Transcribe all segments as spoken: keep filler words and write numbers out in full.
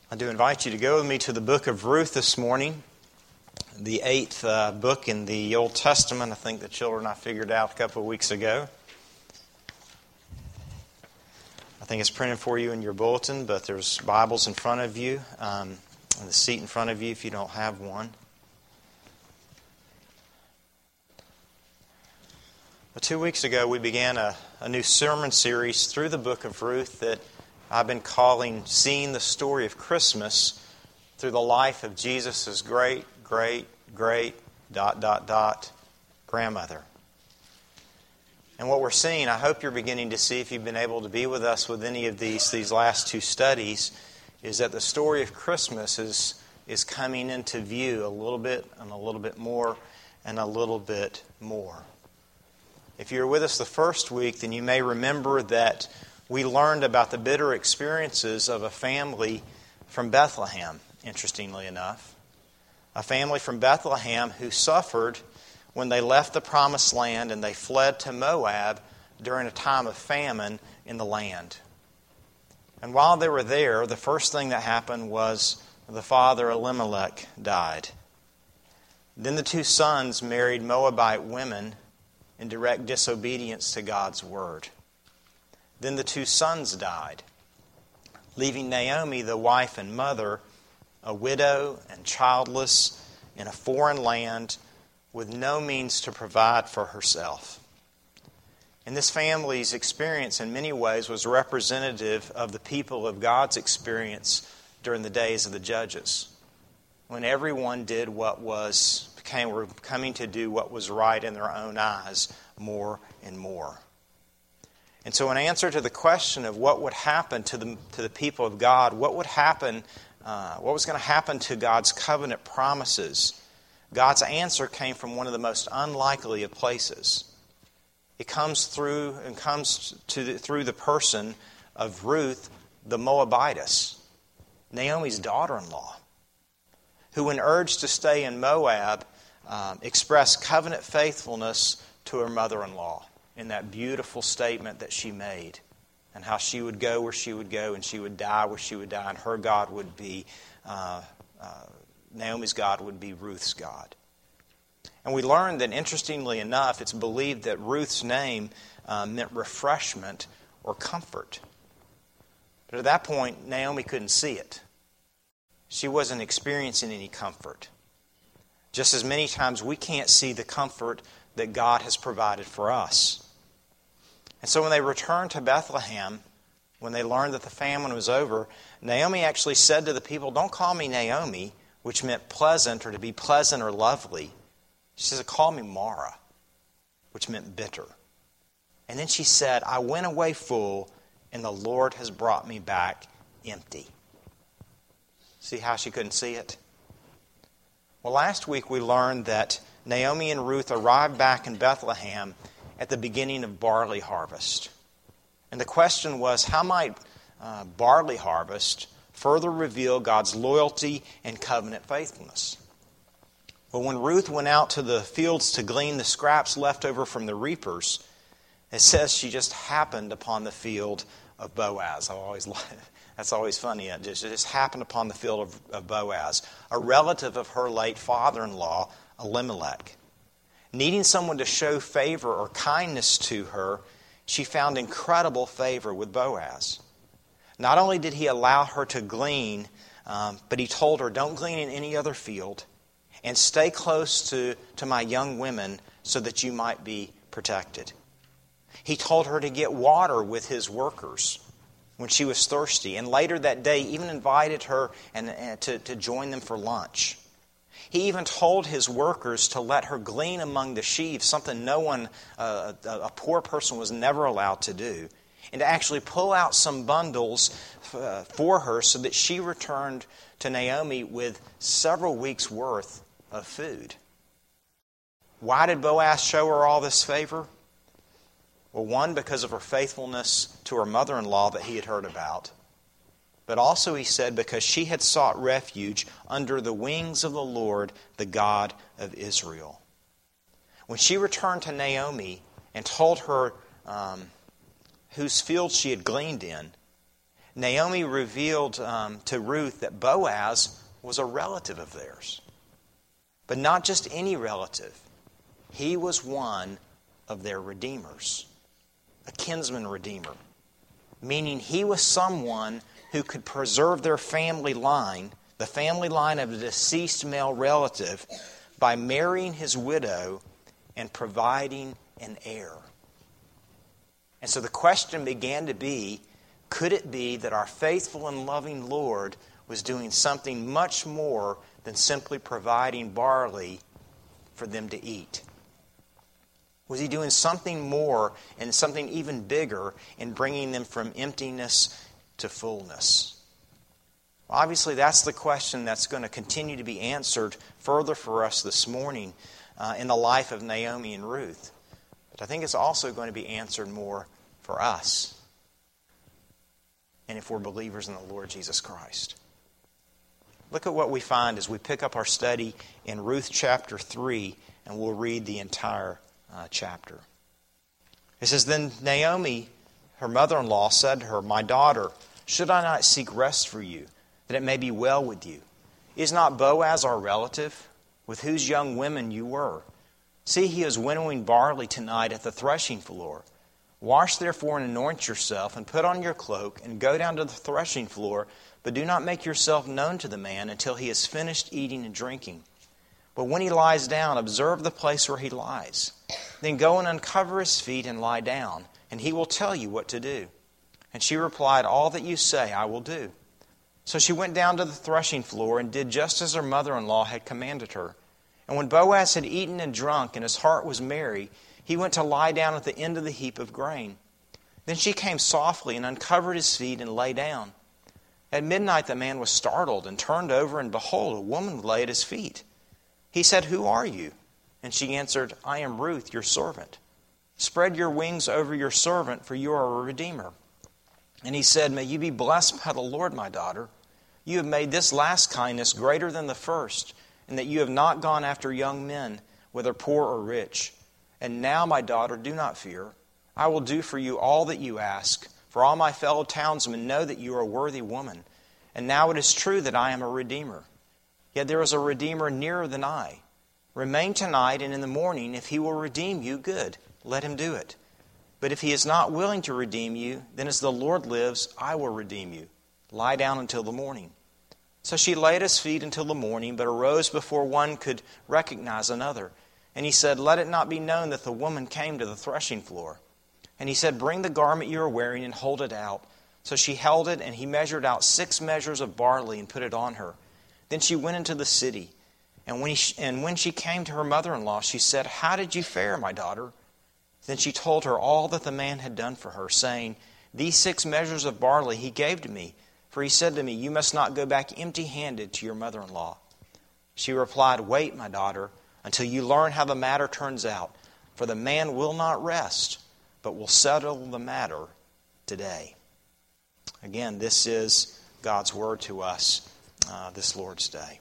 I do invite you to go with me to the book of Ruth this morning, the eighth uh, book in the Old Testament. I think the children I figured out a couple of weeks ago. I think it's printed for you in your bulletin, but there's Bibles in front of you, um, and the seat in front of you if you don't have one. Well, two weeks ago we began a, a new sermon series through the book of Ruth that I've been calling Seeing the Story of Christmas through the life of Jesus' great, great, great, dot, dot, dot, grandmother. And what we're seeing, I hope you're beginning to see if you've been able to be with us with any of these these last two studies, is that the story of Christmas is, is coming into view a little bit and a little bit more and a little bit more. If you were with us the first week, then you may remember that we learned about the bitter experiences of a family from Bethlehem, interestingly enough. A family from Bethlehem who suffered when they left the promised land and they fled to Moab during a time of famine in the land. And while they were there, the first thing that happened was the father Elimelech died. Then the two sons married Moabite women in direct disobedience to God's word. Then the two sons died, leaving Naomi, the wife and mother, a widow and childless in a foreign land with no means to provide for herself. And this family's experience in many ways was representative of the people of God's experience during the days of the Judges, when everyone did what was, became, were coming to do what was right in their own eyes more and more. And so in answer to the question of what would happen to the to the people of God, what would happen, uh, what was going to happen to God's covenant promises, God's answer came from one of the most unlikely of places. It comes through and comes to the, through the person of Ruth, the Moabitess, Naomi's daughter-in-law, who, when urged to stay in Moab, um, expressed covenant faithfulness to her mother-in-law in that beautiful statement that she made, and how she would go where she would go and she would die where she would die, and her God would be, uh, uh, Naomi's God would be Ruth's God. And we learned that, interestingly enough, it's believed that Ruth's name uh, meant refreshment or comfort. But at that point, Naomi couldn't see it. She wasn't experiencing any comfort. Just as many times we can't see the comfort that God has provided for us. And so when they returned to Bethlehem, when they learned that the famine was over, Naomi actually said to the people, "Don't call me Naomi," which meant pleasant or to be pleasant or lovely. She says, "Call me Mara," which meant bitter. And then she said, "I went away full, and the Lord has brought me back empty." See how she couldn't see it? Well, last week we learned that Naomi and Ruth arrived back in Bethlehem at the beginning of barley harvest. And the question was, how might uh, barley harvest further reveal God's loyalty and covenant faithfulness? Well, when Ruth went out to the fields to glean the scraps left over from the reapers, it says she just happened upon the field of Boaz. I always That's always funny. It just, it just happened upon the field of, of Boaz, a relative of her late father-in-law, Elimelech. Needing someone to show favor or kindness to her, she found incredible favor with Boaz. Not only did he allow her to glean, um, but he told her, "Don't glean in any other field, and stay close to, to my young women so that you might be protected." He told her to get water with his workers when she was thirsty, and later that day even invited her and, and to, to join them for lunch. He even told his workers to let her glean among the sheaves, something no one, uh, a, a poor person, was never allowed to do, and to actually pull out some bundles uh, for her so that she returned to Naomi with several weeks' worth of food. Why did Boaz show her all this favor? Well, one, because of her faithfulness to her mother-in-law that he had heard about. But also, he said, because she had sought refuge under the wings of the Lord, the God of Israel. When she returned to Naomi and told her um, whose field she had gleaned in, Naomi revealed um, to Ruth that Boaz was a relative of theirs. But not just any relative. He was one of their redeemers, a kinsman redeemer, meaning he was someone who could preserve their family line, the family line of a deceased male relative, by marrying his widow and providing an heir. And so the question began to be, could it be that our faithful and loving Lord was doing something much more than simply providing barley for them to eat? Was he doing something more and something even bigger in bringing them from emptiness to fullness? Well, obviously, that's the question that's going to continue to be answered further for us this morning uh, in the life of Naomi and Ruth. But I think it's also going to be answered more for us, and if we're believers in the Lord Jesus Christ. Look at what we find as we pick up our study in Ruth chapter three, and we'll read the entire uh, chapter. It says, Then Naomi, her mother-in-law, said to her, My daughter, should I not seek rest for you, that it may be well with you? Is not Boaz our relative, with whose young women you were? See, he is winnowing barley tonight at the threshing floor. Wash therefore and anoint yourself, and put on your cloak, and go down to the threshing floor, but do not make yourself known to the man until he has finished eating and drinking. But when he lies down, observe the place where he lies. Then go and uncover his feet and lie down, and he will tell you what to do. And she replied, All that you say I will do. So she went down to the threshing floor and did just as her mother-in-law had commanded her. And when Boaz had eaten and drunk, and his heart was merry, he went to lie down at the end of the heap of grain. Then she came softly and uncovered his feet and lay down. At midnight the man was startled and turned over, and behold, a woman lay at his feet. He said, Who are you? And she answered, I am Ruth, your servant. Spread your wings over your servant, for you are a redeemer. And he said, May you be blessed by the Lord, my daughter. You have made this last kindness greater than the first, and that you have not gone after young men, whether poor or rich. And now, my daughter, do not fear. I will do for you all that you ask, for all my fellow townsmen know that you are a worthy woman. And now it is true that I am a redeemer. Yet there is a redeemer nearer than I. Remain tonight, and in the morning, if he will redeem you, good, let him do it. But if he is not willing to redeem you, then as the Lord lives, I will redeem you. Lie down until the morning. So she lay at his feet until the morning, but arose before one could recognize another. And he said, Let it not be known that the woman came to the threshing floor. And he said, Bring the garment you are wearing and hold it out. So she held it, and he measured out six measures of barley and put it on her. Then she went into the city. And when, he, and when she came to her mother-in-law, she said, How did you fare, my daughter? Then she told her all that the man had done for her, saying, These six measures of barley he gave to me, for he said to me, You must not go back empty-handed to your mother-in-law. She replied, Wait, my daughter, until you learn how the matter turns out, for the man will not rest, but will settle the matter today. Again, this is God's word to us uh, this Lord's Day.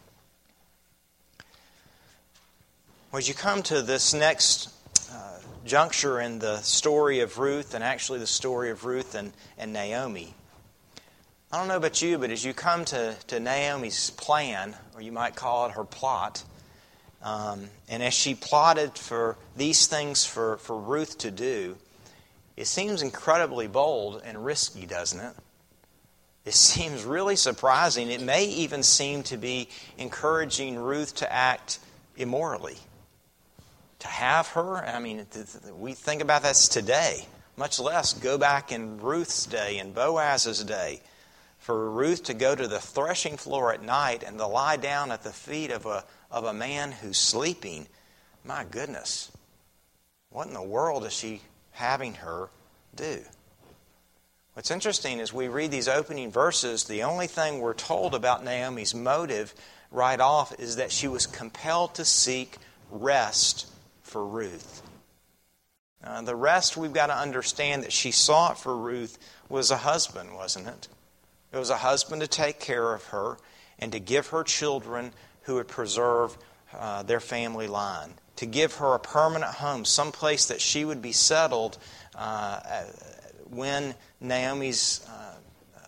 Well, as you come to this next uh, juncture in the story of Ruth, and actually the story of Ruth and, and Naomi, I don't know about you, but as you come to, to Naomi's plan, or you might call it her plot, um, and as she plotted for these things for, for Ruth to do, it seems incredibly bold and risky, doesn't it? It seems really surprising. It may even seem to be encouraging Ruth to act immorally. To have her, I mean, we think about that today, much less go back in Ruth's day and Boaz's day. For Ruth to go to the threshing floor at night and to lie down at the feet of a of a man who's sleeping, my goodness, what in the world is she having her do? What's interesting is we read these opening verses, the only thing we're told about Naomi's motive right off is that she was compelled to seek rest for Ruth. Uh, the rest we've got to understand that she sought for Ruth was a husband, wasn't it? It was a husband to take care of her and to give her children who would preserve uh, their family line, to give her a permanent home, someplace that she would be settled uh, when Naomi's uh,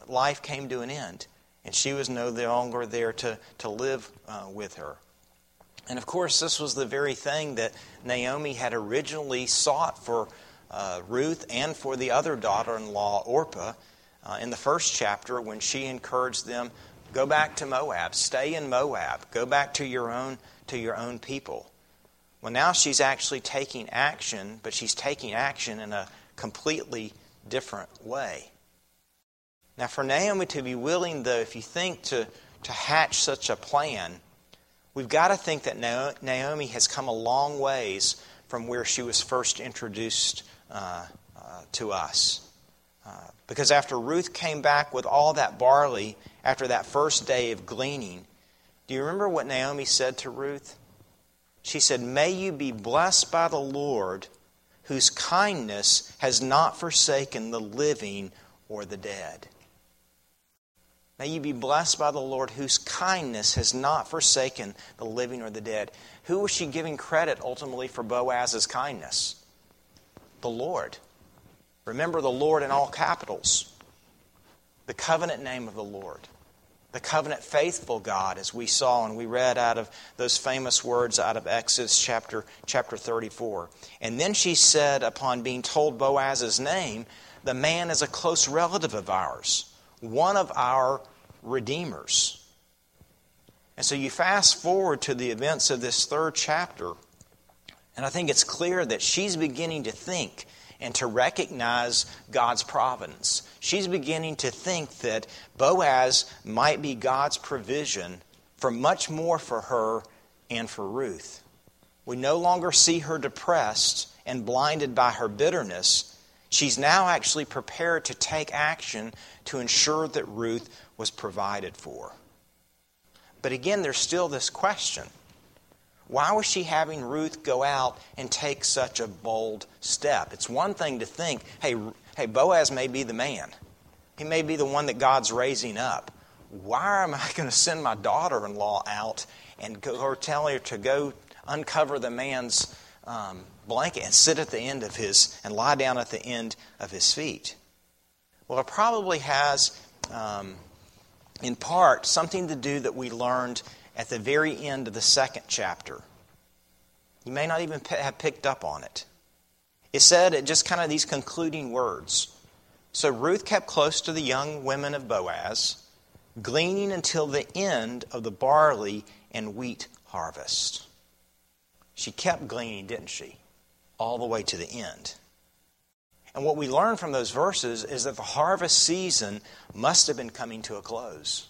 life came to an end, and she was no longer there to, to live uh, with her. And of course, this was the very thing that Naomi had originally sought for uh, Ruth and for the other daughter-in-law, Orpah, uh, in the first chapter when she encouraged them, go back to Moab, stay in Moab, go back to your own to your own people. Well, now she's actually taking action, but she's taking action in a completely different way. Now, for Naomi to be willing, though, if you think to, to hatch such a plan, we've got to think that Naomi has come a long ways from where she was first introduced uh, uh, to us. Uh, because after Ruth came back with all that barley after that first day of gleaning, do you remember what Naomi said to Ruth? She said, "May you be blessed by the Lord, whose kindness has not forsaken the living or the dead." May you be blessed by the Lord, whose kindness has not forsaken the living or the dead. Who was she giving credit ultimately for Boaz's kindness? The Lord. Remember the Lord in all capitals. The covenant name of the Lord. The covenant faithful God, as we saw and we read out of those famous words out of Exodus chapter, chapter thirty-four. And then she said, upon being told Boaz's name, the man is a close relative of ours, one of our redeemers. And so you fast forward to the events of this third chapter, and I think it's clear that she's beginning to think and to recognize God's providence. She's beginning to think that Boaz might be God's provision for much more for her and for Ruth. We no longer see her depressed and blinded by her bitterness. She's now actually prepared to take action to ensure that Ruth was provided for. But again, there's still this question. Why was she having Ruth go out and take such a bold step? It's one thing to think, hey, hey, Boaz may be the man. He may be the one that God's raising up. Why am I going to send my daughter-in-law out and go, or tell her to go uncover the man's um, blanket and sit at the end of his, and lie down at the end of his feet? Well, it probably has, um, in part, something to do that we learned at the very end of the second chapter. You may not even have picked up on it. It said it just kind of these concluding words. So Ruth kept close to the young women of Boaz, gleaning until the end of the barley and wheat harvest. She kept gleaning, didn't she? All the way to the end. And what we learn from those verses is that the harvest season must have been coming to a close.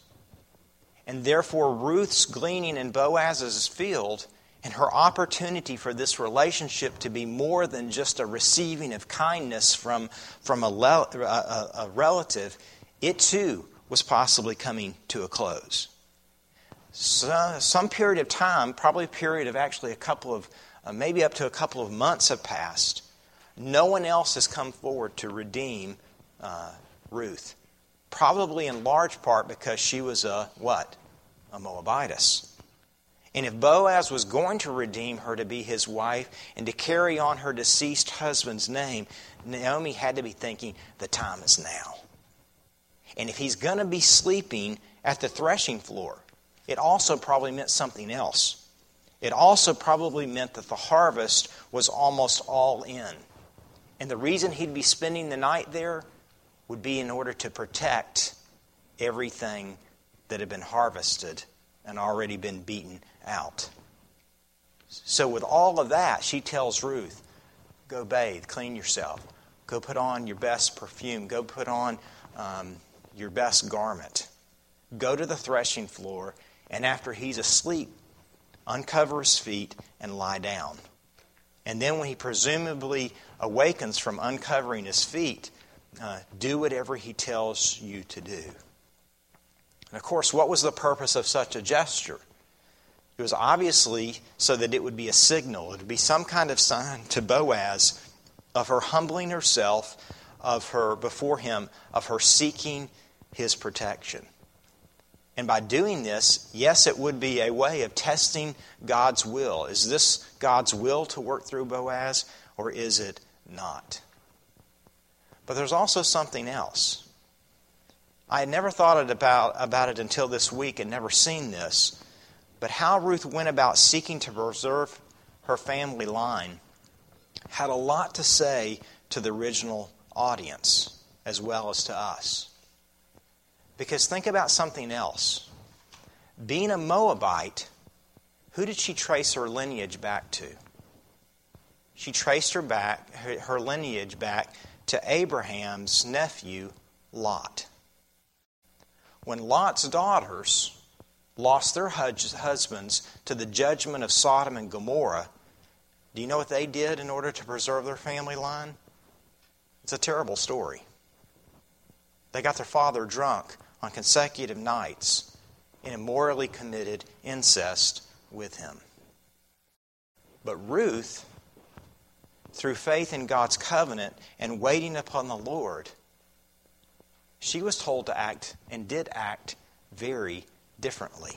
And therefore, Ruth's gleaning in Boaz's field and her opportunity for this relationship to be more than just a receiving of kindness from, from a, a, a relative, it too was possibly coming to a close. So, some period of time, probably a period of actually a couple of, uh, maybe up to a couple of months have passed. No one else has come forward to redeem uh, Ruth. Probably in large part because she was a, what? A Moabitess. And if Boaz was going to redeem her to be his wife and to carry on her deceased husband's name, Naomi had to be thinking, the time is now. And if he's going to be sleeping at the threshing floor, it also probably meant something else. It also probably meant that the harvest was almost all in. And the reason he'd be spending the night there would be in order to protect everything that had been harvested and already been beaten out. So with all of that, she tells Ruth, go bathe, clean yourself. Go put on your best perfume. Go put on um, your best garment. Go to the threshing floor, and after he's asleep, uncover his feet and lie down. And then when he presumably awakens from uncovering his feet, uh, do whatever he tells you to do. And of course, what was the purpose of such a gesture? It was obviously so that it would be a signal. It would be some kind of sign to Boaz of her humbling herself, of her before him, of her seeking his protection. And by doing this, yes, it would be a way of testing God's will. Is this God's will to work through Boaz, or is it not? But there's also something else. I had never thought it about, about it until this week and never seen this. But how Ruth went about seeking to preserve her family line had a lot to say to the original audience as well as to us. Because think about something else. Being a Moabite, who did she trace her lineage back to? She traced her back, her, her lineage back to Abraham's nephew, Lot. When Lot's daughters lost their husbands to the judgment of Sodom and Gomorrah, do you know what they did in order to preserve their family line? It's a terrible story. They got their father drunk on consecutive nights and immorally committed incest with him. But Ruth, through faith in God's covenant and waiting upon the Lord, she was told to act and did act very differently.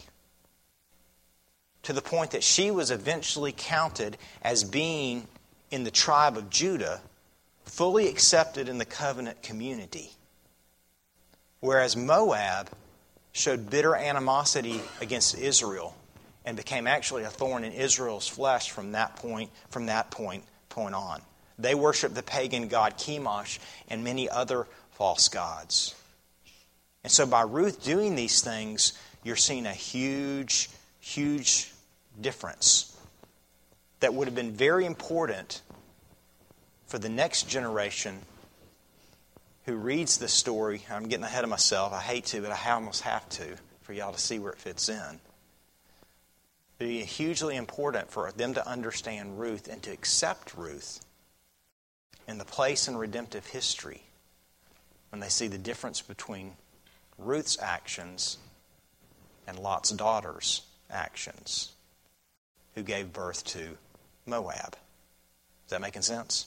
To the point that she was eventually counted as being in the tribe of Judah, fully accepted in the covenant community. Whereas Moab showed bitter animosity against Israel and became actually a thorn in Israel's flesh from that point, from that point, point on. They worshiped the pagan god Chemosh and many other false gods. And so by Ruth doing these things, you're seeing a huge, huge difference that would have been very important for the next generation who reads this story. I'm getting ahead of myself. I hate to, but I almost have to for y'all to see where it fits in. It would be hugely important for them to understand Ruth and to accept Ruth in the place in redemptive history when they see the difference between Ruth's actions and Lot's daughter's actions, who gave birth to Moab. Is that making sense?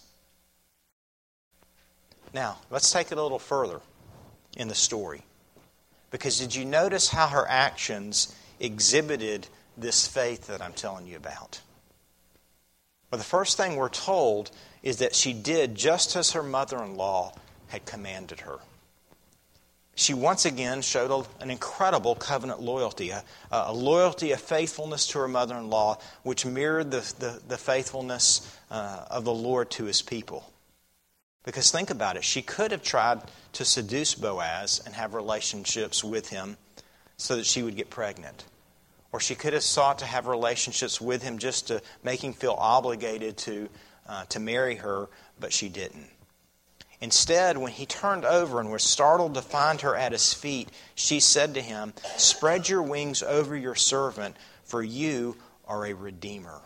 Now, let's take it a little further in the story. Because did you notice how her actions exhibited this faith that I'm telling you about? Well, the first thing we're told is that she did just as her mother-in-law had commanded her. She once again showed a, an incredible covenant loyalty, a, a loyalty, a faithfulness to her mother-in-law, which mirrored the, the, the faithfulness uh, of the Lord to His people. Because think about it, she could have tried to seduce Boaz and have relationships with him so that she would get pregnant. Or she could have sought to have relationships with him just to make him feel obligated to, uh, to marry her, but she didn't. Instead, when he turned over and was startled to find her at his feet, she said to him, "Spread your wings over your servant, for you are a redeemer."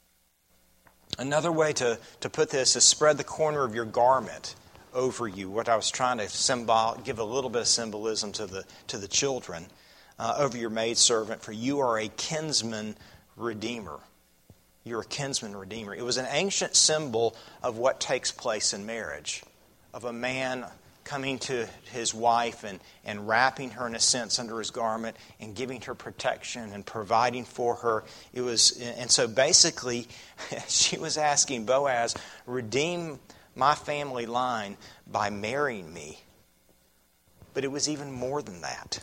Another way to, to put this is spread the corner of your garment over you. What I was trying to symbol, give a little bit of symbolism to the, to the children, uh, over your maidservant, for you are a kinsman redeemer. You're a kinsman redeemer. It was an ancient symbol of what takes place in marriage, of a man coming to his wife and, and wrapping her in a sense under his garment and giving her protection and providing for her. It was, and so basically she was asking Boaz, redeem my family line by marrying me. But it was even more than that.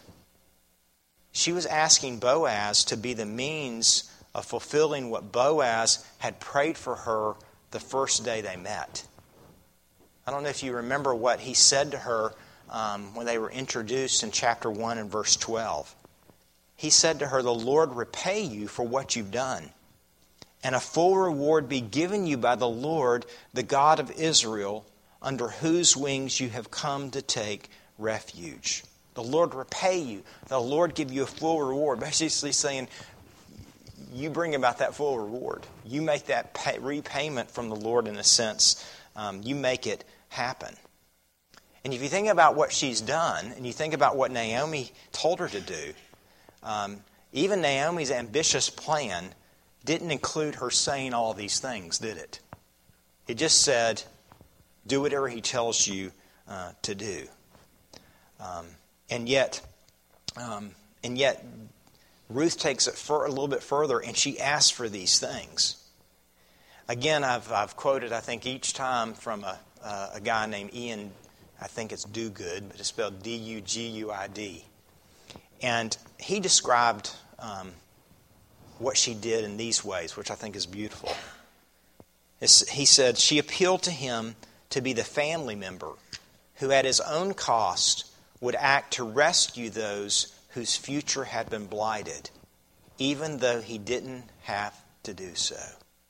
She was asking Boaz to be the means of fulfilling what Boaz had prayed for her the first day they met. I don't know if you remember what he said to her um, when they were introduced in chapter one and verse twelve. He said to her, "The Lord repay you for what you've done, and a full reward be given you by the Lord, the God of Israel, under whose wings you have come to take refuge." The Lord repay you. The Lord give you a full reward. Basically saying, you bring about that full reward. You make that pay, repayment from the Lord in a sense. Um, you make it happen. And if you think about what she's done, and you think about what Naomi told her to do, um, even Naomi's ambitious plan didn't include her saying all these things, did it? It just said, do whatever he tells you uh, to do. Um, and yet, um, and yet, Ruth takes it for a little bit further, and she asks for these things. Again, I've, I've quoted, I think, each time from a, uh, a guy named Ian I think it's do good, but it's spelled D U G U I D. And he described um, what she did in these ways, which I think is beautiful. It's, he said, she appealed to him to be the family member who at his own cost would act to rescue those whose future had been blighted, even though he didn't have to do so.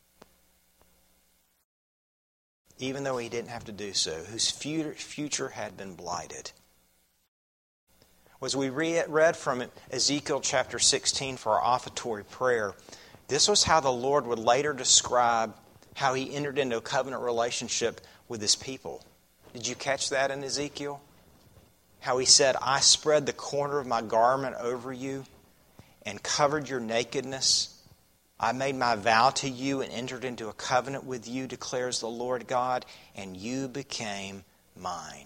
Even though he didn't have to do so, whose future had been blighted. As we read from Ezekiel chapter sixteen for our offertory prayer, this was how the Lord would later describe how he entered into a covenant relationship with his people. Did you catch that in Ezekiel? How he said, I spread the corner of my garment over you and covered your nakedness. I made my vow to you and entered into a covenant with you, declares the Lord God, and you became mine.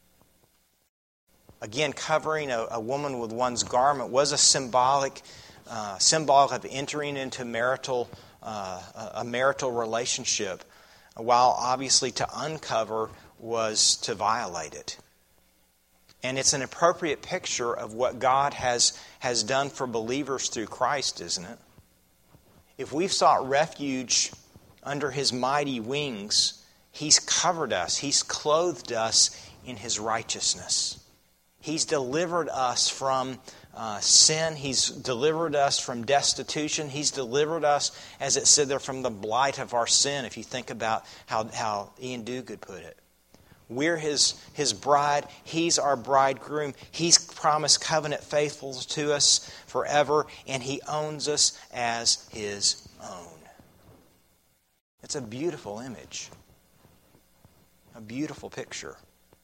Again, covering a, a woman with one's garment was a symbolic, uh, symbol of entering into marital, uh, a marital relationship, while obviously to uncover was to violate it. And it's an appropriate picture of what God has, has done for believers through Christ, isn't it? If we've sought refuge under His mighty wings, He's covered us. He's clothed us in His righteousness. He's delivered us from uh, sin. He's delivered us from destitution. He's delivered us, as it said there, from the blight of our sin, if you think about how, how Ian Duguid put it. We're his, his bride. He's our bridegroom. He's promised covenant faithful to us forever, and He owns us as His own. It's a beautiful image. A beautiful picture.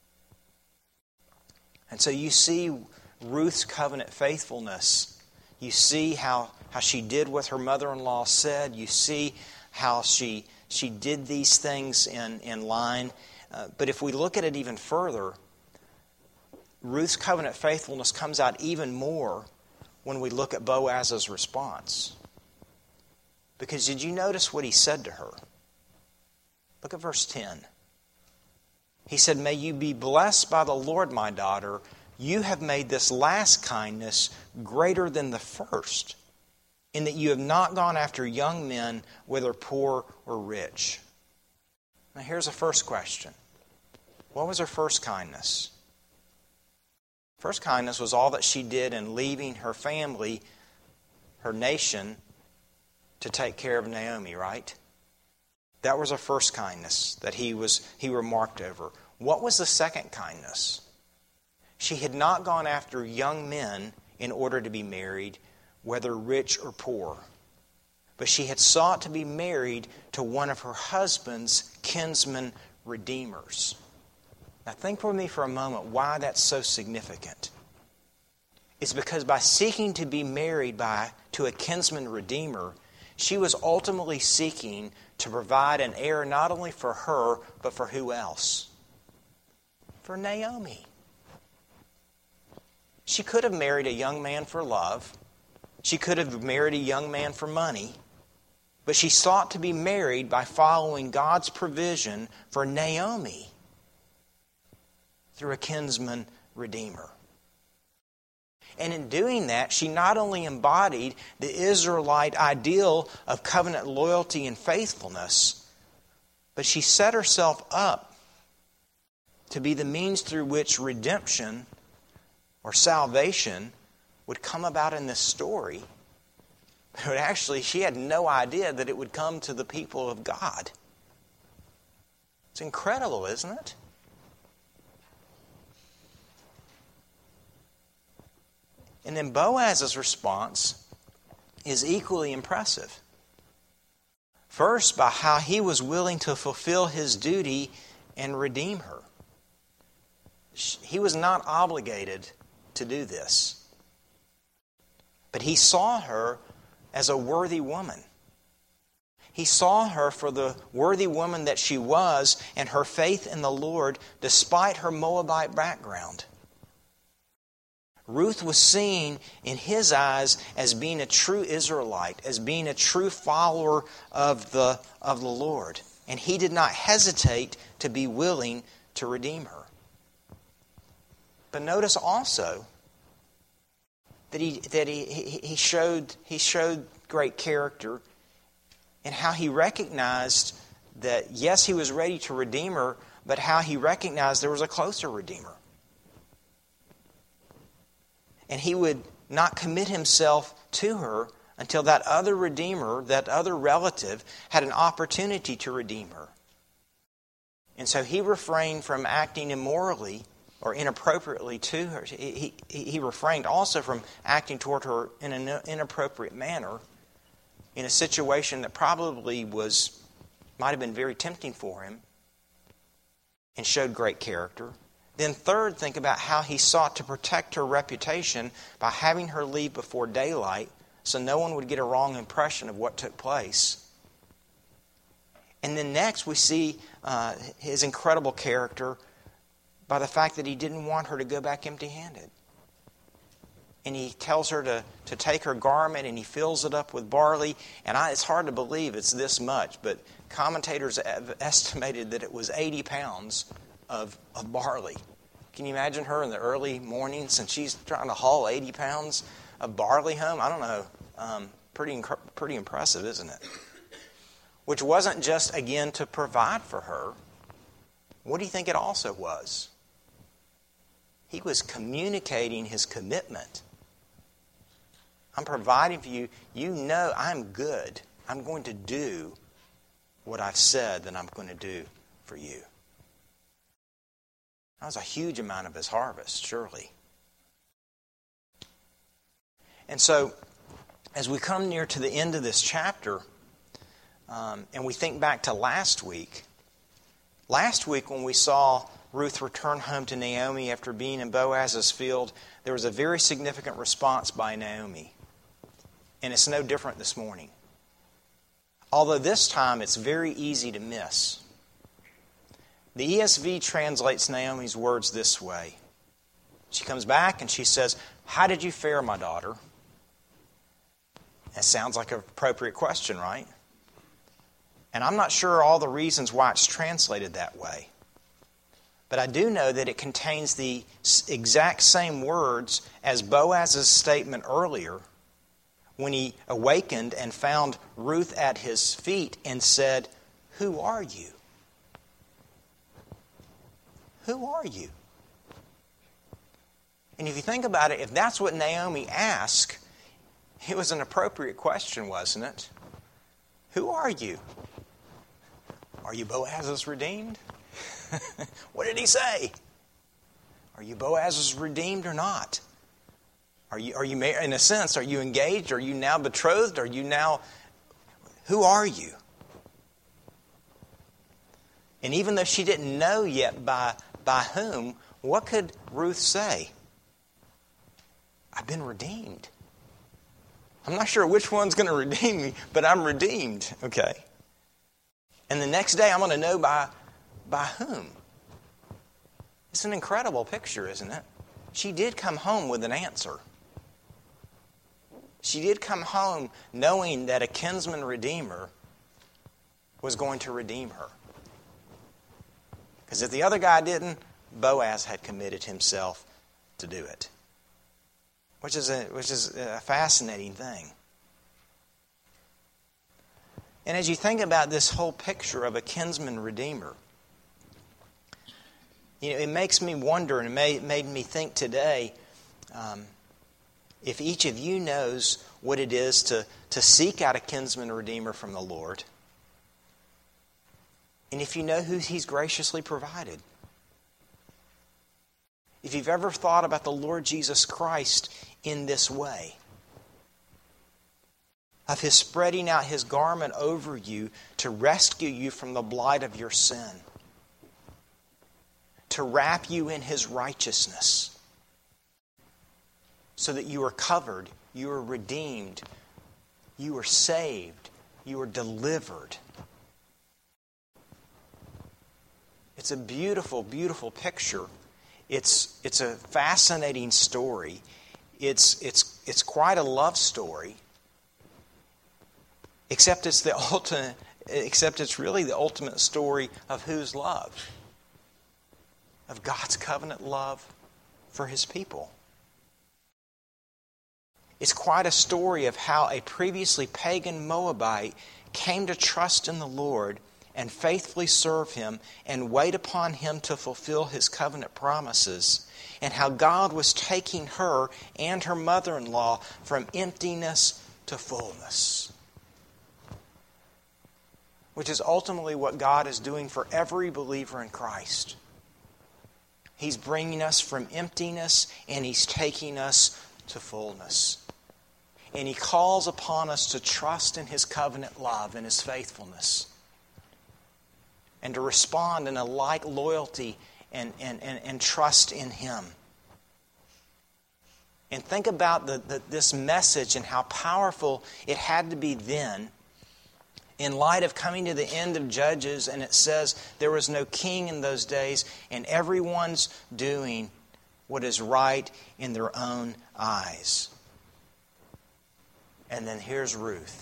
And so you see Ruth's covenant faithfulness. You see how, how she did what her mother-in-law said. You see how she, she did these things in, in line. Uh, but if we look at it even further, Ruth's covenant faithfulness comes out even more when we look at Boaz's response. Because did you notice what he said to her? Look at verse ten. He said, "May you be blessed by the Lord, my daughter. You have made this last kindness greater than the first, in that you have not gone after young men, whether poor or rich." Now here's the first question. What was her first kindness? First kindness was all that she did in leaving her family, her nation, to take care of Naomi, right? That was her first kindness that he was he remarked over. What was the second kindness? She had not gone after young men in order to be married, whether rich or poor. But she had sought to be married to one of her husband's kinsman redeemers. Now think with me for a moment why that's so significant. It's because by seeking to be married by to a kinsman redeemer, she was ultimately seeking to provide an heir not only for her, but for who else? For Naomi. She could have married a young man for love. She could have married a young man for money. But she sought to be married by following God's provision for Naomi through a kinsman redeemer. And in doing that, she not only embodied the Israelite ideal of covenant loyalty and faithfulness, but she set herself up to be the means through which redemption or salvation would come about in this story. But actually, she had no idea that it would come to the people of God. It's incredible, isn't it? And then Boaz's response is equally impressive. First, by how he was willing to fulfill his duty and redeem her. He was not obligated to do this. But he saw her as a worthy woman. He saw her for the worthy woman that she was and her faith in the Lord despite her Moabite background. Ruth was seen in his eyes as being a true Israelite, as being a true follower of the, of the Lord. And he did not hesitate to be willing to redeem her. But notice also that he that he, he, he showed he showed great character in how he recognized that, yes, he was ready to redeem her, but how he recognized there was a closer Redeemer. And he would not commit himself to her until that other Redeemer, that other relative, had an opportunity to redeem her. And so he refrained from acting immorally or inappropriately to her. He, he, he refrained also from acting toward her in an inappropriate manner in a situation that probably was might have been very tempting for him, and showed great character. Then third, think about how he sought to protect her reputation by having her leave before daylight so no one would get a wrong impression of what took place. And then next we see uh, his incredible character by the fact that he didn't want her to go back empty-handed. And he tells her to, to take her garment and he fills it up with barley. And I, it's hard to believe it's this much, but commentators have estimated that it was eighty pounds of, of barley. Can you imagine her in the early mornings and she's trying to haul eighty pounds of barley home? I don't know. Um, pretty, pretty impressive, isn't it? Which wasn't just, again, to provide for her. What do you think it also was? He was communicating his commitment. I'm providing for you. You know I'm good. I'm going to do what I've said that I'm going to do for you. That was a huge amount of his harvest, surely. And so, as we come near to the end of this chapter, um, and we think back to last week, last week when we saw Ruth return home to Naomi after being in Boaz's field, there was a very significant response by Naomi. And it's no different this morning. Although this time it's very easy to miss. The E S V translates Naomi's words this way. She comes back and she says, "How did you fare, my daughter?" That sounds like an appropriate question, right? And I'm not sure all the reasons why it's translated that way. But I do know that it contains the exact same words as Boaz's statement earlier when he awakened and found Ruth at his feet and said, "Who are you? Who are you?" And if you think about it, if that's what Naomi asked, it was an appropriate question, wasn't it? Who are you? Are you Boaz's redeemed? What did he say? Are you Boaz's redeemed or not? Are you, are you, in a sense, are you engaged? Are you now betrothed? Are you now, who are you? And even though she didn't know yet by, by whom, what could Ruth say? I've been redeemed. I'm not sure which one's going to redeem me, but I'm redeemed. Okay. And the next day I'm going to know by, by whom. It's an incredible picture, isn't it? She did come home with an answer. She did come home knowing that a kinsman redeemer was going to redeem her. Because if the other guy didn't, Boaz had committed himself to do it. Which is a, which is a fascinating thing. And as you think about this whole picture of a kinsman redeemer, you know, it makes me wonder, and it made, made me think today, um, if each of you knows what it is to, to seek out a kinsman redeemer from the Lord, and if you know who He's graciously provided. If you've ever thought about the Lord Jesus Christ in this way, of His spreading out His garment over you to rescue you from the blight of your sin, to wrap you in His righteousness, so that you are covered, you are redeemed, you are saved, you are delivered. It's a beautiful, beautiful picture. It's it's a fascinating story. It's it's it's quite a love story. Except it's the ultimate. Except it's really the ultimate story of whose love? Of God's covenant love, for His people. It's quite a story of how a previously pagan Moabite came to trust in the Lord and faithfully serve Him and wait upon Him to fulfill His covenant promises, and how God was taking her and her mother-in-law from emptiness to fullness. Which is ultimately what God is doing for every believer in Christ. He's bringing us from emptiness and He's taking us to fullness. And He calls upon us to trust in His covenant love and His faithfulness. And to respond in a like loyalty and, and, and, and trust in Him. And think about the, the, this message and how powerful it had to be then, in light of coming to the end of Judges, and it says there was no king in those days, and everyone's doing what is right in their own eyes. And then here's Ruth.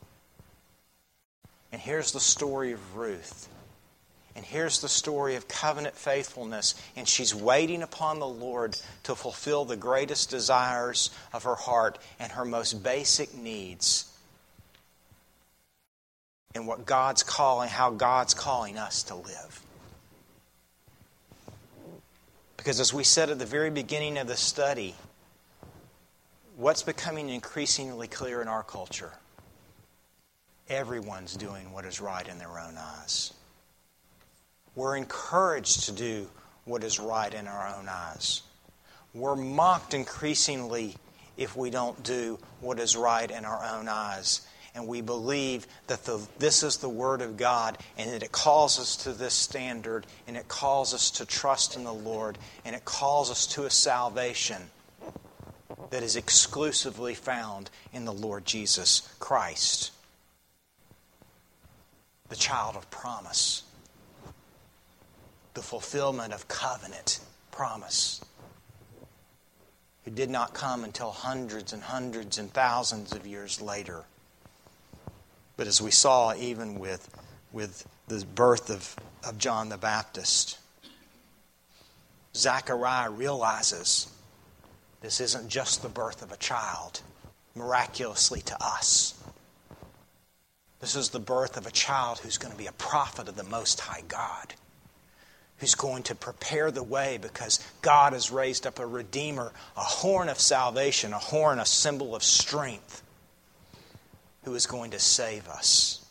And here's the story of Ruth. And here's the story of covenant faithfulness. And she's waiting upon the Lord to fulfill the greatest desires of her heart and her most basic needs. And what God's calling, how God's calling us to live. Because as we said at the very beginning of the study, what's becoming increasingly clear in our culture? Everyone's doing what is right in their own eyes. We're encouraged to do what is right in our own eyes. We're mocked increasingly if we don't do what is right in our own eyes. And we believe that the, this is the Word of God, and that it calls us to this standard, and it calls us to trust in the Lord, and it calls us to a salvation that is exclusively found in the Lord Jesus Christ, the child of promise, the fulfillment of covenant promise, who did not come until hundreds and hundreds and thousands of years later. But as we saw even with, with the birth of, of John the Baptist, Zechariah realizes this isn't just the birth of a child, miraculously to us. This is the birth of a child who's going to be a prophet of the Most High God, who's going to prepare the way because God has raised up a Redeemer, a horn of salvation, a horn, a symbol of strength, who is going to save us.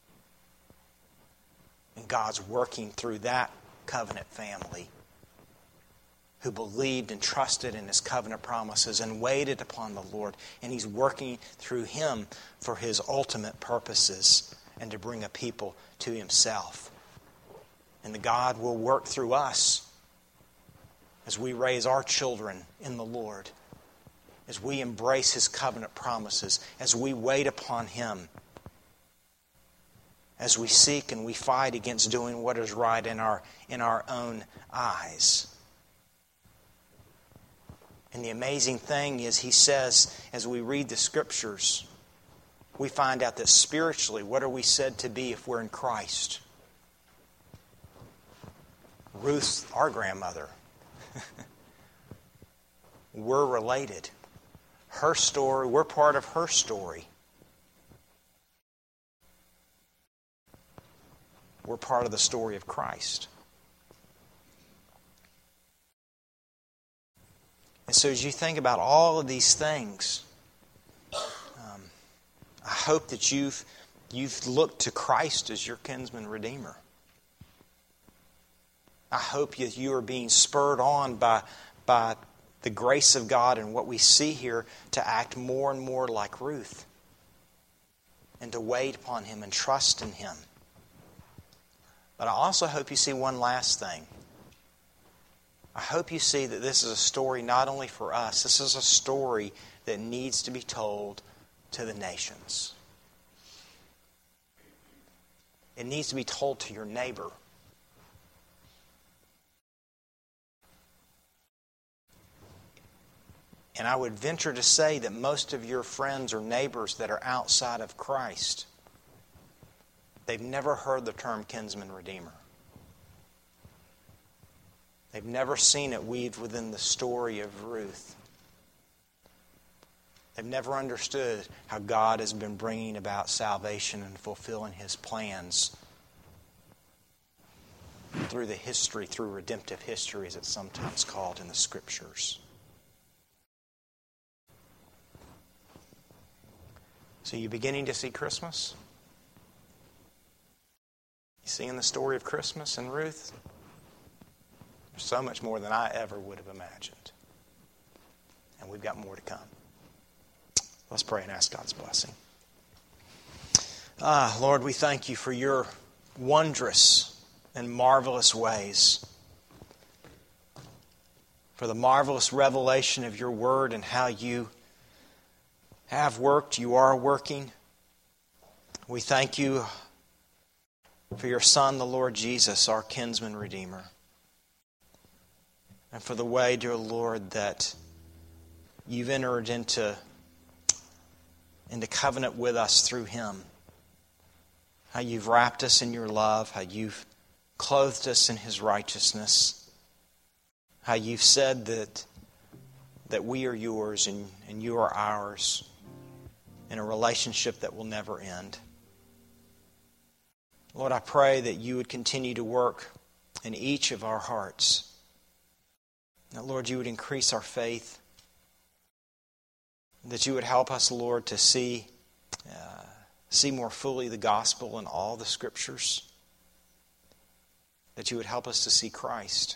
And God's working through that covenant family who believed and trusted in His covenant promises and waited upon the Lord. And He's working through Him for His ultimate purposes and to bring a people to Himself. And the God will work through us as we raise our children in the Lord, as we embrace His covenant promises, as we wait upon Him, as we seek and we fight against doing what is right in our, in our own eyes. And the amazing thing is, He says, as we read the Scriptures, we find out that spiritually, what are we said to be if we're in Christ? Ruth's our grandmother. We're related. Her story, we're part of her story. We're part of the story of Christ. And so as you think about all of these things, um, I hope that you've, you've looked to Christ as your kinsman redeemer. I hope that you are being spurred on by, by the grace of God and what we see here to act more and more like Ruth and to wait upon Him and trust in Him. But I also hope you see one last thing. I hope you see that this is a story not only for us, this is a story that needs to be told to the nations. It needs to be told to your neighbor. And I would venture to say that most of your friends or neighbors that are outside of Christ, they've never heard the term kinsman redeemer. They've they've never seen it weaved within the story of Ruth. They've never understood how God has been bringing about salvation and fulfilling His plans through the history, through redemptive history, as it's sometimes called in the Scriptures. So you beginning to see Christmas? You seeing the story of Christmas and Ruth? There's so much more than I ever would have imagined. And we've got more to come. Let's pray and ask God's blessing. Ah, Lord, we thank You for Your wondrous and marvelous ways, for the marvelous revelation of Your Word and how You have worked, You are working. We thank You for Your Son, the Lord Jesus, our kinsman redeemer. And for the way, dear Lord, that You've entered into, into covenant with us through Him. How You've wrapped us in Your love, how You've clothed us in His righteousness, how You've said that, that we are Yours and, and You are ours in a relationship that will never end. Lord, I pray that You would continue to work in each of our hearts. That, Lord, You would increase our faith. That You would help us, Lord, to see, uh, see more fully the gospel in all the Scriptures. That You would help us to see Christ.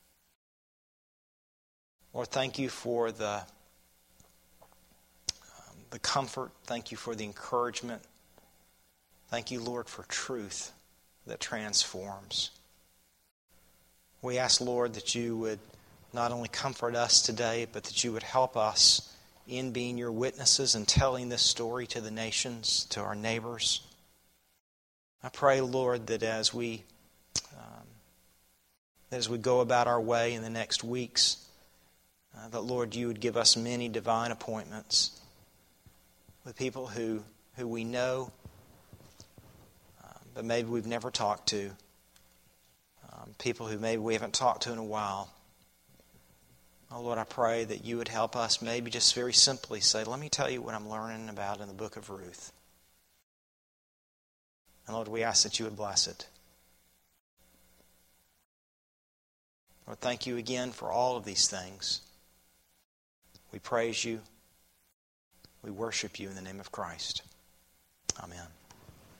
Lord, thank You for the, um, the comfort. Thank You for the encouragement. Thank You, Lord, for truth that transforms. We ask, Lord, that You would not only comfort us today, but that You would help us in being Your witnesses and telling this story to the nations, to our neighbors. I pray, Lord, that as we um, that as we go about our way in the next weeks, uh, that, Lord, You would give us many divine appointments with people who, who we know, uh, but maybe we've never talked to, um, people who maybe we haven't talked to in a while. Oh, Lord, I pray that You would help us maybe just very simply say, let me tell you what I'm learning about in the book of Ruth. And Lord, we ask that You would bless it. Lord, thank You again for all of these things. We praise You. We worship You in the name of Christ. Amen.